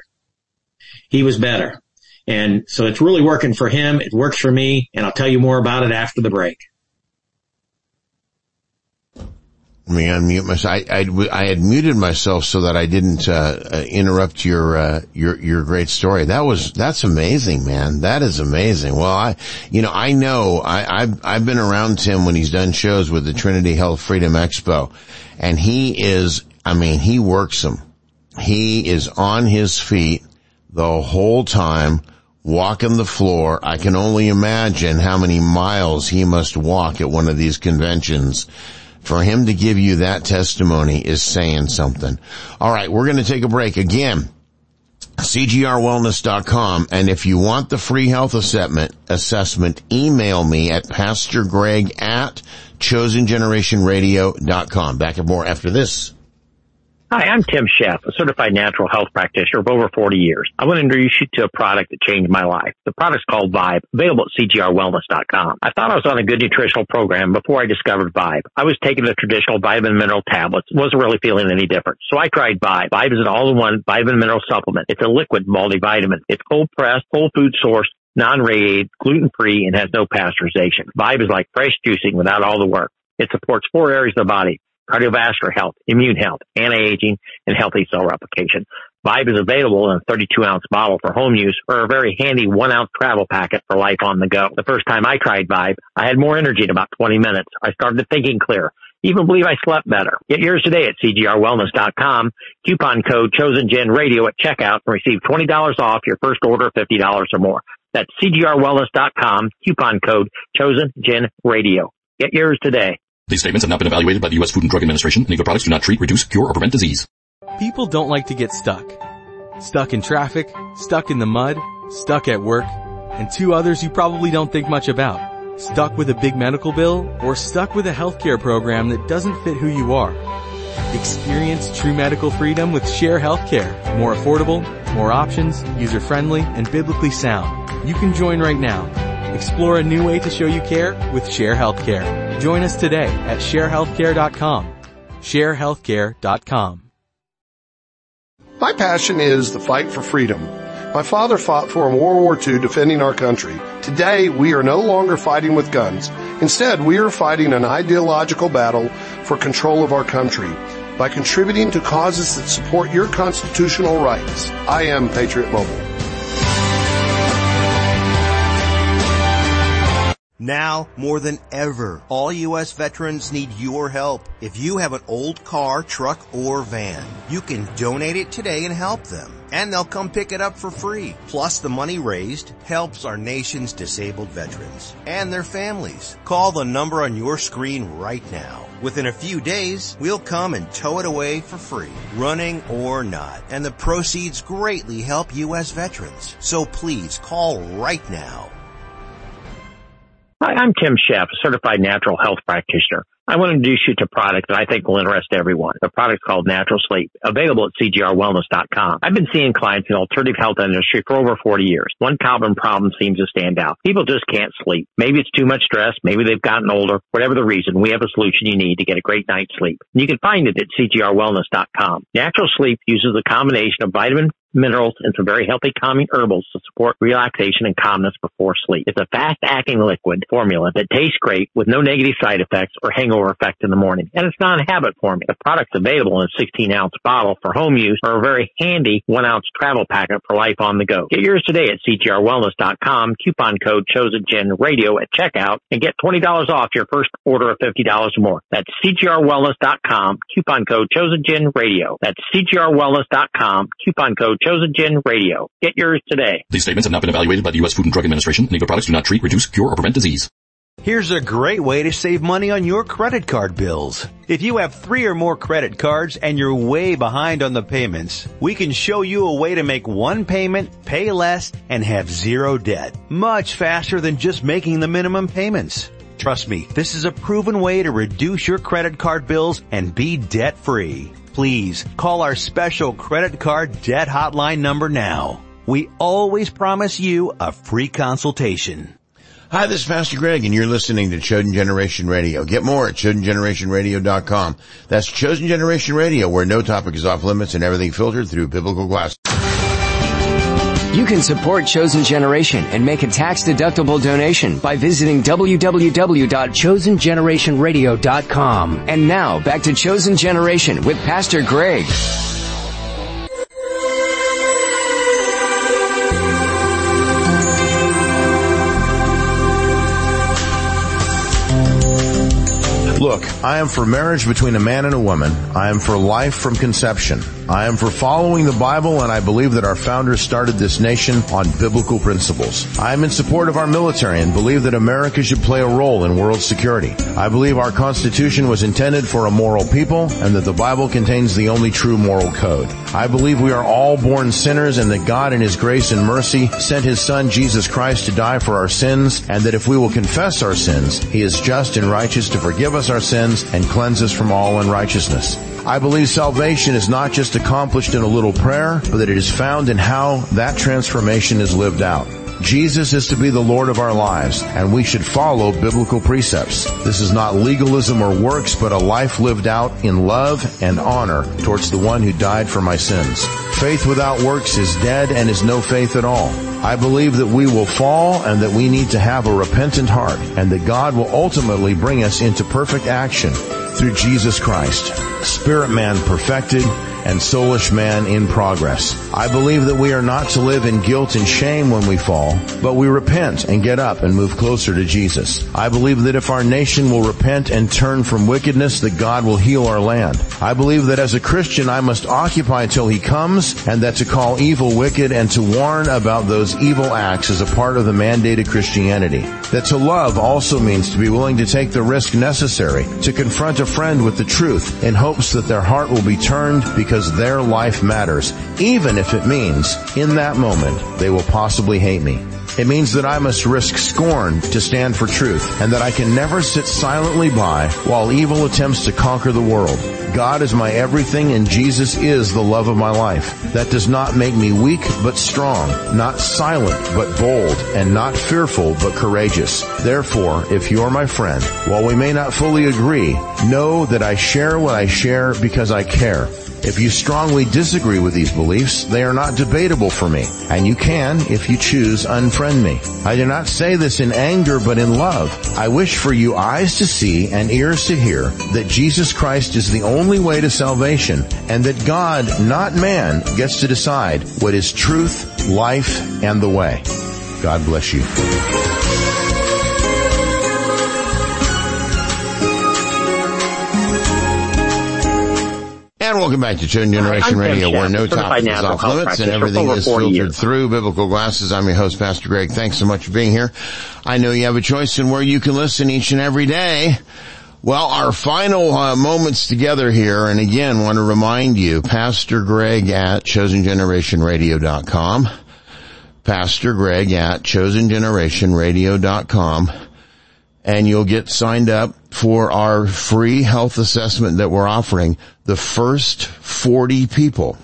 he was better. And so it's really working for him. It works for me, and I'll tell you more about it after the break. Let me unmute myself. I had muted myself so that I didn't interrupt your great story. That's amazing, man. That is amazing. Well, I know I've been around Tim when he's done shows with the Trinity Health Freedom Expo, and he works them. He is on his feet the whole time, walking the floor. I can only imagine how many miles he must walk at one of these conventions. For him to give you that testimony is saying something. All right, we're going to take a break again. CGRWellness.com. And if you want the free health assessment, email me at PastorGreg@ChosenGenerationRadio.com. Back and more after this. Hi, I'm Tim Sheff, a certified natural health practitioner of over 40 years. I want to introduce you to a product that changed my life. The product's called Vibe, available at CGRWellness.com. I thought I was on a good nutritional program before I discovered Vibe. I was taking the traditional vitamin mineral tablets, wasn't really feeling any different. So I tried Vibe. Vibe is an all-in-one vitamin mineral supplement. It's a liquid multivitamin. It's cold-pressed, whole food sourced, non-radiated, gluten-free, and has no pasteurization. Vibe is like fresh juicing without all the work. It supports 4 areas of the body: cardiovascular health, immune health, anti-aging, and healthy cell replication. Vibe is available in a 32-ounce bottle for home use or a very handy 1-ounce travel packet for life on the go. The first time I tried Vibe, I had more energy in about 20 minutes. I started thinking clear. Even believe I slept better. Get yours today at CGRWellness.com. Coupon code ChosenGenRadio at checkout and receive $20 off your first order of $50 or more. That's CGRWellness.com. Coupon code ChosenGenRadio. Get yours today. These statements have not been evaluated by the U.S. Food and Drug Administration. Any of the products do not treat, reduce, cure, or prevent disease. People don't like to get stuck. Stuck in traffic, stuck in the mud, stuck at work, and 2 others you probably don't think much about. Stuck with a big medical bill, or stuck with a healthcare program that doesn't fit who you are. Experience true medical freedom with Share Healthcare. More affordable, more options, user-friendly, and biblically sound. You can join right now. Explore a new way to show you care with Share Healthcare. Join us today at sharehealthcare.com. sharehealthcare.com. My passion is the fight for freedom. My father fought for in World War II defending our country. Today, we are no longer fighting with guns. Instead, we are fighting an ideological battle for control of our country by contributing to causes that support your constitutional rights. I am Patriot Mobile. Now, more than ever, all U.S. veterans need your help. If you have an old car, truck, or van, you can donate it today and help them. And they'll come pick it up for free. Plus, the money raised helps our nation's disabled veterans and their families. Call the number on your screen right now. Within a few days, we'll come and tow it away for free, running or not. And the proceeds greatly help U.S. veterans. So please call right now. Hi, I'm Tim Sheff, a certified natural health practitioner. I want to introduce you to a product that I think will interest everyone. The product's called Natural Sleep, available at CGRWellness.com. I've been seeing clients in the alternative health industry for over 40 years. One common problem seems to stand out. People just can't sleep. Maybe it's too much stress. Maybe they've gotten older. Whatever the reason, we have a solution you need to get a great night's sleep. And you can find it at CGRWellness.com. Natural Sleep uses a combination of vitamin, minerals, and some very healthy calming herbals to support relaxation and calmness before sleep. It's a fast-acting liquid formula that tastes great with no negative side effects or hangover effect in the morning. And it's not a habit forming. The product's available in a 16-ounce bottle for home use or a very handy 1-ounce travel packet for life on the go. Get yours today at CGRWellness.com, coupon code ChosenGenRadio at checkout, and get $20 off your first order of $50 or more. That's CGRWellness.com, coupon code ChosenGenRadio. That's CGRWellness.com, coupon code ChosenGenRadio. Get yours today. These statements have not been evaluated by the U.S. Food and Drug Administration. Legal products do not treat, reduce, cure, or prevent disease. Here's a great way to save money on your credit card bills. If you have 3 or more credit cards and you're way behind on the payments, we can show you a way to make one payment, pay less, and have 0 debt. Much faster than just making the minimum payments. Trust me, this is a proven way to reduce your credit card bills and be debt-free. Please call our special credit card debt hotline number now. We always promise you a free consultation. Hi, this is Pastor Greg, and you're listening to Chosen Generation Radio. Get more at ChosenGenerationRadio.com. That's Chosen Generation Radio, where no topic is off limits and everything filtered through biblical glasses. You can support Chosen Generation and make a tax-deductible donation by visiting www.chosengenerationradio.com. And now, back to Chosen Generation with Pastor Greg. Look, I am for marriage between a man and a woman. I am for life from conception. I am for following the Bible, and I believe that our founders started this nation on biblical principles. I am in support of our military and believe that America should play a role in world security. I believe our Constitution was intended for a moral people and that the Bible contains the only true moral code. I believe we are all born sinners and that God in His grace and mercy sent His Son Jesus Christ to die for our sins, and that if we will confess our sins, He is just and righteous to forgive us our sins and cleanse us from all unrighteousness. I believe salvation is not just accomplished in a little prayer, but that it is found in how that transformation is lived out. Jesus is to be the Lord of our lives, and we should follow biblical precepts. This is not legalism or works, but a life lived out in love and honor towards the one who died for my sins. Faith without works is dead and is no faith at all. I believe that we will fall and that we need to have a repentant heart, and that God will ultimately bring us into perfect action through Jesus Christ, spirit man perfected and soulish man in progress. I believe that we are not to live in guilt and shame when we fall, but we repent and get up and move closer to Jesus. I believe that if our nation will repent and turn from wickedness, that God will heal our land. I believe that as a Christian I must occupy till He comes, and that to call evil wicked and to warn about those evil acts is a part of the mandated Christianity. That to love also means to be willing to take the risk necessary to confront a friend with the truth in hopes that their heart will be turned because because their life matters, even if it means, in that moment, they will possibly hate me. It means that I must risk scorn to stand for truth, and that I can never sit silently by while evil attempts to conquer the world. God is my everything, and Jesus is the love of my life. That does not make me weak but strong, not silent but bold, and not fearful but courageous. Therefore, if you are my friend, while we may not fully agree, know that I share what I share because I care. If you strongly disagree with these beliefs, they are not debatable for me, and you can, if you choose, unfriend me. I do not say this in anger, but in love. I wish for you eyes to see and ears to hear that Jesus Christ is the only way to salvation, and that God, not man, gets to decide what is truth, life, and the way. God bless you. And welcome back to Chosen Generation Radio, where no topic is off limits and everything is filtered through biblical glasses. I'm your host, Pastor Greg. Thanks so much for being here. I know you have a choice in where you can listen each and every day. Well, our final moments together here, and again, want to remind you, Pastor Greg at ChosenGenerationRadio.com, Pastor Greg at ChosenGenerationRadio.com, and you'll get signed up for our free health assessment that we're offering. The first 40 people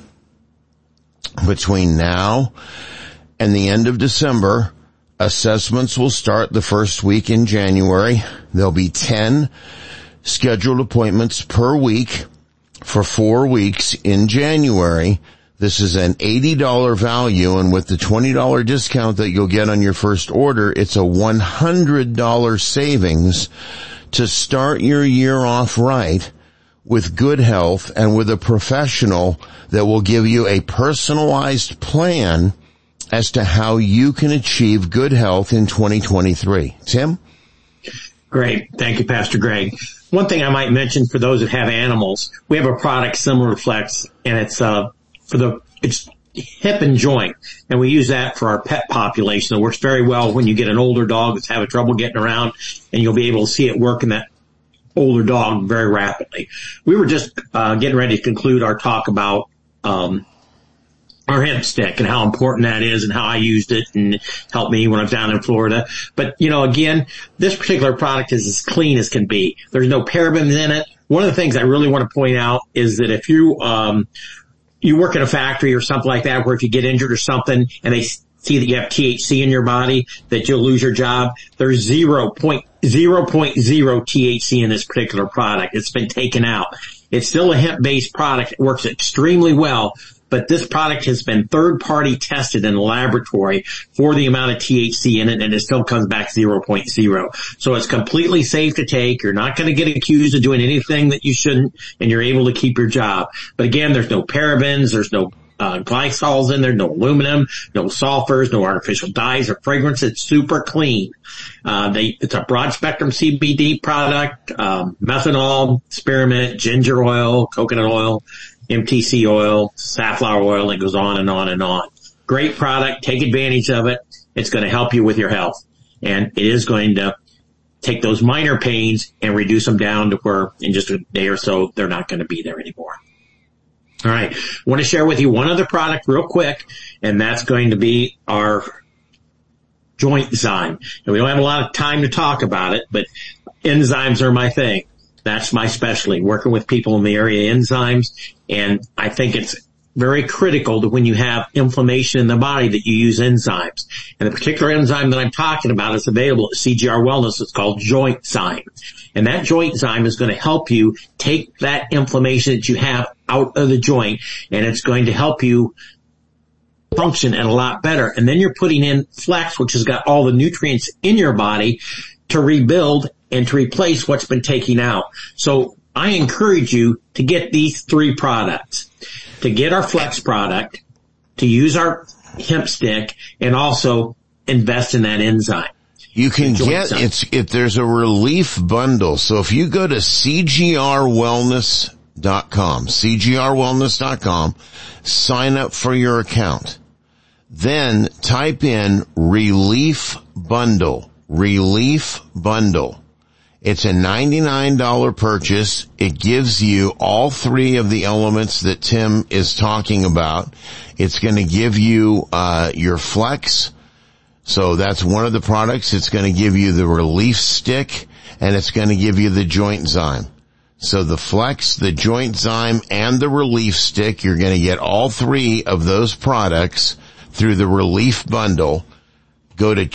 between now and the end of December, assessments will start the first week in January. There'll be 10 scheduled appointments per week for 4 weeks in January. This is an $80 value, and with the $20 discount that you'll get on your first order, it's a $100 savings to start your year off right with good health and with a professional that will give you a personalized plan as to how you can achieve good health in 2023. Tim? Great. Thank you, Pastor Greg. One thing I might mention for those that have animals, we have a product similar to Flex, and it's it's hip and joint, and we use that for our pet population. It works very well when you get an older dog that's having trouble getting around, and you'll be able to see it work in that older dog very rapidly. We were just getting ready to conclude our talk about our hemp stick and how important that is and how I used it and helped me when I was down in Florida. But, again, this particular product is as clean as can be. There's no parabens in it. One of the things I really want to point out is that if you work in a factory or something like that, where if you get injured or something and they see that you have THC in your body, that you'll lose your job, there's 0.0 THC in this particular product. It's been taken out. It's still a hemp-based product. It works extremely well, but this product has been third-party tested in the laboratory for the amount of THC in it, and it still comes back 0.0. So it's completely safe to take. You're not going to get accused of doing anything that you shouldn't, and you're able to keep your job. But again, there's no parabens, there's no glycols in there, no aluminum, no sulfurs, no artificial dyes or fragrance. It's super clean. It's a broad spectrum CBD product, methanol, spearmint, ginger oil, coconut oil, MTC oil, safflower oil. It goes on and on and on. Great product. Take advantage of it. It's going to help you with your health, and it is going to take those minor pains and reduce them down to where in just a day or so they're not going to be there anymore. All right. I want to share with you one other product real quick, and that's going to be our joint zyme. And we don't have a lot of time to talk about it, but enzymes are my thing. That's my specialty, working with people in the area of enzymes. And I think it's very critical that when you have inflammation in the body that you use enzymes. And the particular enzyme that I'm talking about is available at CGR Wellness. It's called Joint Zyme. And that Joint Zyme is going to help you take that inflammation that you have out of the joint, and it's going to help you function a lot better. And then you're putting in Flex, which has got all the nutrients in your body to rebuild and to replace what's been taken out. So I encourage you to get these 3 products, to get our Flex product, to use our hemp stick, and also invest in that enzyme. You can get, there's a relief bundle. So if you go to CGRwellness.com, sign up for your account, then type in relief bundle, It's a $99 purchase. It gives you all three of the elements that Tim is talking about. It's going to give you your Flex. So that's one of the products. It's going to give you the Relief Stick, and it's going to give you the Joint Zyme. So the Flex, the Joint Zyme, and the Relief Stick, you're going to get all three of those products through the Relief Bundle. Go to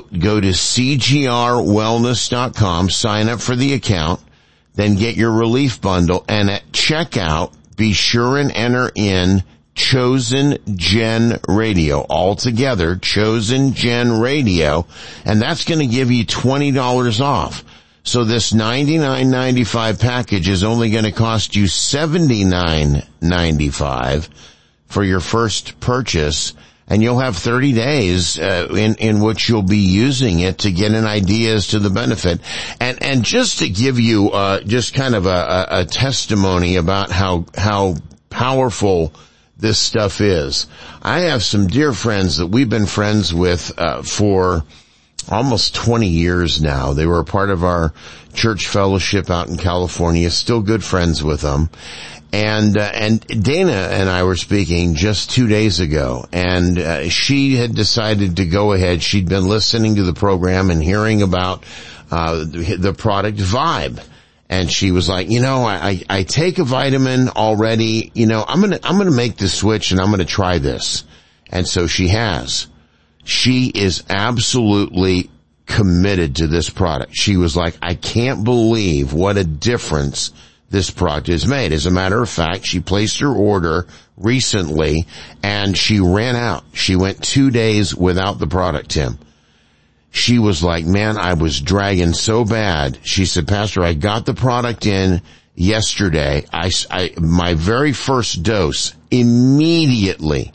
CGRwellness.com, sign up for the account, then get your Relief Bundle, and at checkout, be sure and enter in Chosen Gen Radio. All together, Chosen Gen Radio, and that's going to give you $20 off. So this $99.95 package is only going to cost you $79.95 for your first purchase, and you'll have 30 days in which you'll be using it to get an idea as to the benefit. And just to give you just kind of a testimony about how powerful this stuff is, I have some dear friends that we've been friends with for almost 20 years now. They were a part of our church fellowship out in California, still good friends with them. And Dana and I were speaking just 2 days ago, and she had decided to go ahead. She'd been listening to the program and hearing about the product Vibe. And she was like, I take a vitamin already, I'm gonna make the switch and I'm gonna try this. And so she has. She is absolutely committed to this product. She was like, I can't believe what a difference this product has made. As a matter of fact, she placed her order recently and she ran out. She went 2 days without the product, Tim. She was like, man, I was dragging so bad. She said, Pastor, I got the product in yesterday. My very first dose, immediately,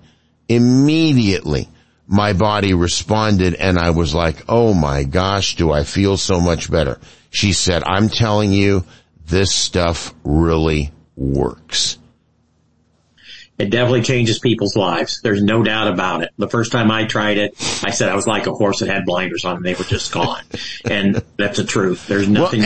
my body responded, and I was like, oh my gosh, do I feel so much better. She said, I'm telling you, this stuff really works. It definitely changes people's lives. There's no doubt about it. The first time I tried it, I said I was like a horse that had blinders on and they were just gone. And that's the truth. There's nothing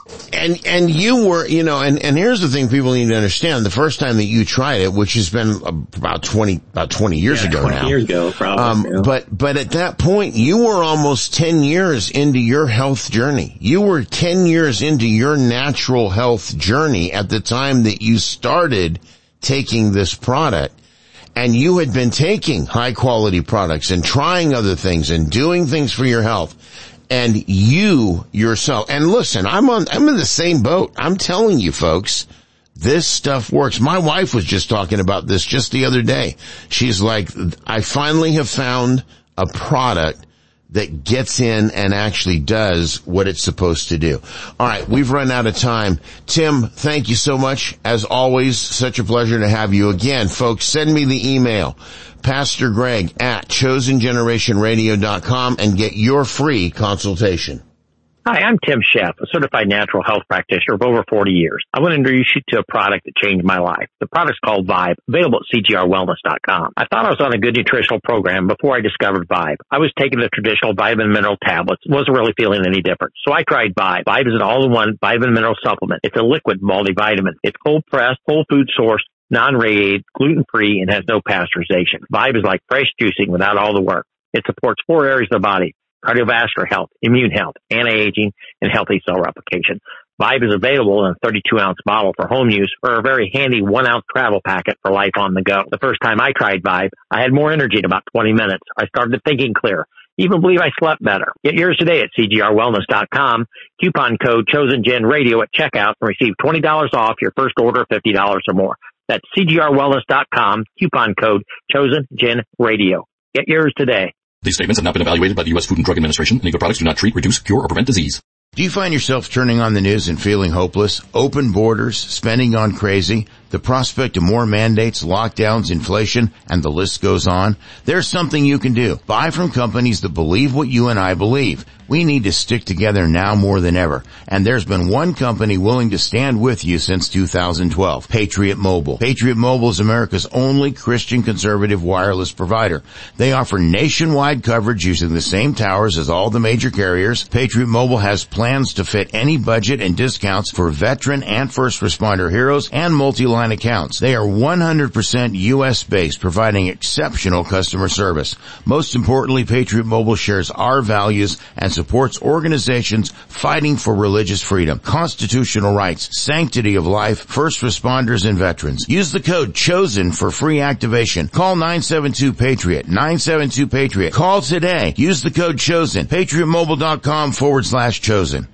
And you were, and here's the thing people need to understand. The first time that you tried it, which has been about 20 years ago 20 now. Years ago, probably. But at that point, you were almost 10 years into your health journey. You were 10 years into your natural health journey at the time that you started taking this product, and you had been taking high quality products and trying other things and doing things for your health, and you yourself, and listen, I'm in the same boat. I'm telling you folks, this stuff works. My wife was just talking about this just the other day. She's like, I finally have found a product that gets in and actually does what it's supposed to do. All right, we've run out of time. Tim, thank you so much. As always, such a pleasure to have you again. Folks, send me the email, Pastor Greg at chosengenerationradio.com, and get your free consultation. Hi, I'm Tim Sheff, a certified natural health practitioner of over 40 years. I want to introduce you to a product that changed my life. The product's called Vibe, available at CGRwellness.com. I thought I was on a good nutritional program before I discovered Vibe. I was taking the traditional vitamin mineral tablets, wasn't really feeling any different. So I tried Vibe. Vibe is an all-in-one vitamin mineral supplement. It's a liquid multivitamin. It's cold-pressed, whole food sourced, non-radiated, gluten-free, and has no pasteurization. Vibe is like fresh juicing without all the work. It supports 4 areas of the body: cardiovascular health, immune health, anti-aging, and healthy cell replication. Vibe is available in a 32-ounce bottle for home use or a very handy 1-ounce travel packet for life on the go. The first time I tried Vibe, I had more energy in about 20 minutes. I started thinking clear. Even believe I slept better. Get yours today at CGRwellness.com. Coupon code ChosenGenRadio at checkout and receive $20 off your first order of $50 or more. That's CGRwellness.com. Coupon code ChosenGenRadio. Get yours today. These statements have not been evaluated by the U.S. Food and Drug Administration. Any of the products do not treat, reduce, cure, or prevent disease. Do you find yourself turning on the news and feeling hopeless? Open borders, spending gone crazy, the prospect of more mandates, lockdowns, inflation, and the list goes on? There's something you can do. Buy from companies that believe what you and I believe. We need to stick together now more than ever. And there's been one company willing to stand with you since 2012, Patriot Mobile. Patriot Mobile is America's only Christian conservative wireless provider. They offer nationwide coverage using the same towers as all the major carriers. Patriot Mobile has plans to fit any budget and discounts for veteran and first responder heroes and multi-line accounts. They are 100% U.S. based, providing exceptional customer service. Most importantly, Patriot Mobile shares our values and supports organizations fighting for religious freedom, constitutional rights, sanctity of life, first responders, and veterans. Use the code CHOSEN for free activation. Call 972-PATRIOT, 972-PATRIOT. Call today. Use the code CHOSEN. PatriotMobile.com/chosen.